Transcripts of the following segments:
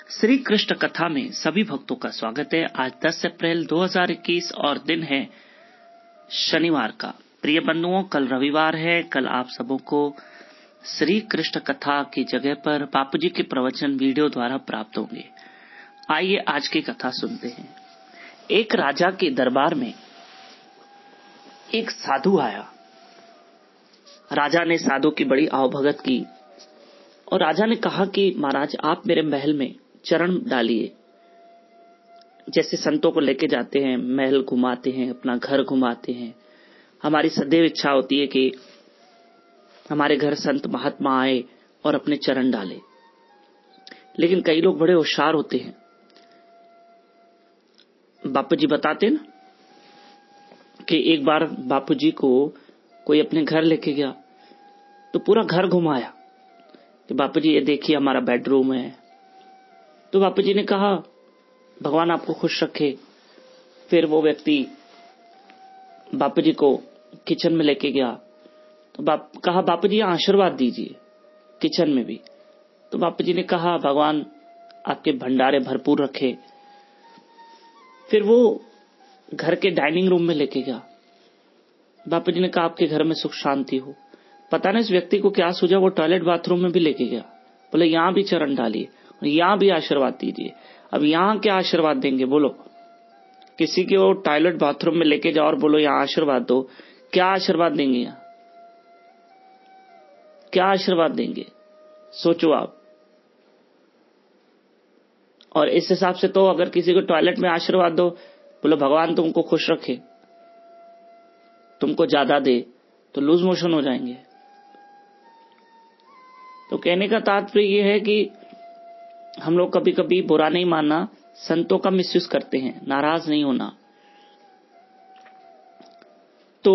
श्री कृष्ण कथा में सभी भक्तों का स्वागत है। आज 10 अप्रैल 2021 और दिन है शनिवार का। प्रिय बंधुओं, कल रविवार है। कल आप सबों को श्री कृष्ण कथा की जगह पर बापूजी के प्रवचन वीडियो द्वारा प्राप्त होंगे। आइए आज की कथा सुनते हैं। एक राजा के दरबार में एक साधु आया। राजा ने साधु की बड़ी आवभगत की और राजा ने कहा कि महाराज, आप मेरे महल में चरण डालिए। जैसे संतों को लेके जाते हैं, महल घुमाते हैं, अपना घर घुमाते हैं। हमारी सदैव इच्छा होती है कि हमारे घर संत महात्मा आए और अपने चरण डाले। लेकिन कई लोग बड़े होशियार होते हैं। बापूजी बताते ना कि एक बार बापूजी को कोई अपने घर लेके गया तो पूरा घर घुमाया कि बापूजी ये देखिए हमारा बेडरूम है। तो बापूजी ने कहा भगवान आपको खुश रखे। फिर वो व्यक्ति बापूजी को किचन में लेके गया तो कहा बापूजी आशीर्वाद दीजिए किचन में भी। तो बापूजी ने कहा भगवान आपके भंडारे भरपूर रखे। फिर वो घर के डाइनिंग रूम में लेके गया। बापूजी ने कहा आपके घर में सुख शांति हो। पता नहीं इस व्यक्ति को क्या सूझा, वो टॉयलेट बाथरूम में भी लेके गया। बोले यहां भी चरण डालिए और यहां भी आशीर्वाद दीजिए। अब यहां क्या आशीर्वाद देंगे बोलो? किसी के वो टॉयलेट बाथरूम में लेके जाओ और बोलो यहां आशीर्वाद दो, क्या आशीर्वाद देंगे? यहां क्या आशीर्वाद देंगे? सोचो आप। और इस हिसाब से तो अगर किसी को टॉयलेट में आशीर्वाद दो, बोलो भगवान तुमको खुश रखे, तुमको ज्यादा दे, तो लूज मोशन हो जाएंगे। तो कहने का तात्पर्य यह है कि हम लोग कभी कभी बुरा नहीं मानना, संतों का मिसयूज करते हैं, नाराज नहीं होना। तो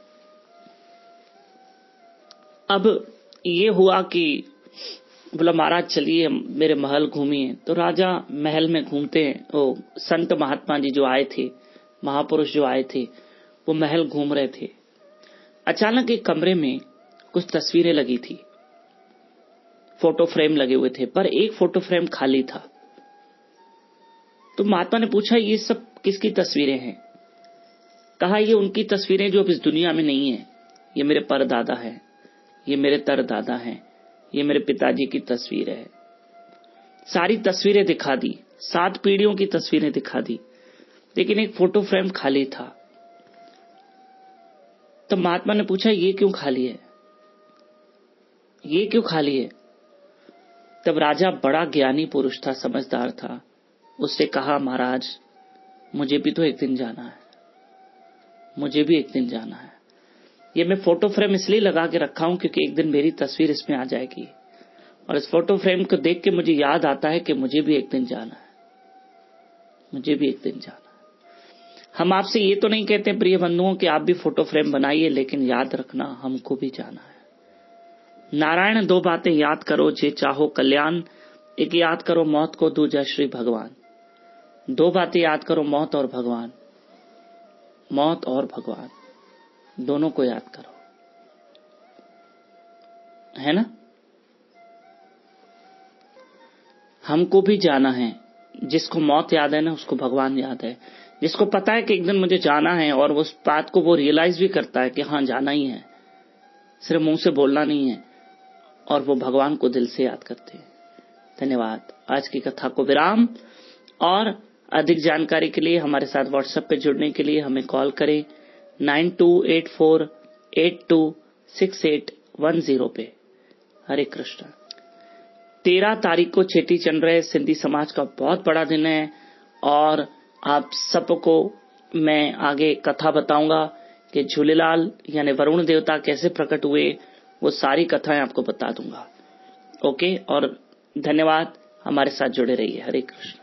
अब ये हुआ कि बोला महाराज चलिए मेरे महल घूमिए। तो राजा महल में घूमते हैं। वो संत महात्मा जी जो आए थे, महापुरुष जो आए थे, वो महल घूम रहे थे। अचानक एक कमरे में कुछ तस्वीरें लगी थी, फोटो फ्रेम लगे हुए थे, पर एक फोटो फ्रेम खाली था। तो महात्मा ने पूछा ये सब किसकी तस्वीरें हैं? कहा ये उनकी तस्वीरें जो अब इस दुनिया में नहीं है। ये मेरे परदादा है, ये मेरे तरदादा हैं, ये मेरे पिताजी की तस्वीर है। सारी तस्वीरें दिखा दी, 7 पीढ़ियों की तस्वीरें दिखा दी, लेकिन एक फोटो फ्रेम खाली था। तब महात्मा ने पूछा ये क्यों खाली है, ये क्यों खाली है? तब राजा बड़ा ज्ञानी पुरुष था, समझदार था। उसने कहा महाराज मुझे भी तो एक दिन जाना है, मुझे भी एक दिन जाना है। ये मैं फोटो फ्रेम इसलिए लगा के रखा हूं क्योंकि एक दिन मेरी तस्वीर इसमें आ जाएगी और इस फोटो फ्रेम को देख के मुझे याद आता है कि मुझे भी एक दिन जाना है, मुझे भी एक दिन जाना है। हम आपसे ये तो नहीं कहते प्रिय बंधुओं कि आप भी फोटो फ्रेम बनाइए, लेकिन याद रखना हमको भी जाना है। नारायण 2 बातें याद करो जे चाहो कल्याण, एक याद करो मौत को, दूजा श्री भगवान। 2 बातें याद करो, मौत और भगवान, मौत और भगवान दोनों को याद करो, है ना? हमको भी जाना है। जिसको मौत याद है ना, उसको भगवान याद है। जिसको पता है कि एक दिन मुझे जाना है और उस बात को वो रियलाइज भी करता है कि हाँ जाना ही है, सिर्फ मुंह से बोलना नहीं है, और वो भगवान को दिल से याद करते हैं। धन्यवाद। आज की कथा को विराम। और अधिक जानकारी के लिए हमारे साथ व्हाट्सएप पे जुड़ने के लिए हमें कॉल करें 9284826810 पे। हरे कृष्ण। 13 तारीख को चेटी चंड रहे, सिंधी समाज का बहुत बड़ा दिन है और आप सबको मैं आगे कथा बताऊंगा कि झूलेलाल यानी वरुण देवता कैसे प्रकट हुए, वो सारी कथाएं आपको बता दूंगा। ओके, और धन्यवाद, हमारे साथ जुड़े रहिए। हरे कृष्ण।